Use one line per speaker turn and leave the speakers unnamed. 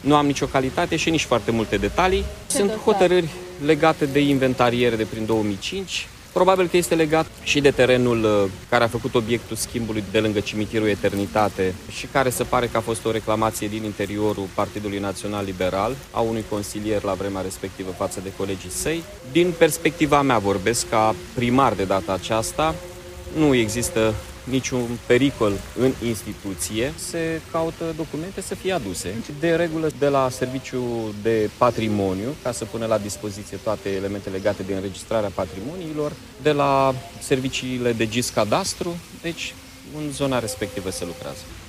Nu am nicio calitate și nici foarte multe detalii. Sunt
dosar?
hotărâri legate de inventariere de prin 2005. Probabil că este legat și de terenul care a făcut obiectul schimbului de lângă cimitirul Eternitate și care se pare că a fost o reclamație din interiorul Partidului Național Liberal, a unui consilier la vremea respectivă față de colegii săi. Din perspectiva mea vorbesc ca primar de data aceasta, nu există niciun pericol în instituție, se caută documente să fie aduse. De regulă de la Serviciul de Patrimoniu, ca să pună la dispoziție toate elementele legate de înregistrarea patrimoniilor, de la serviciile de GIS Cadastru, deci în zona respectivă se lucrează.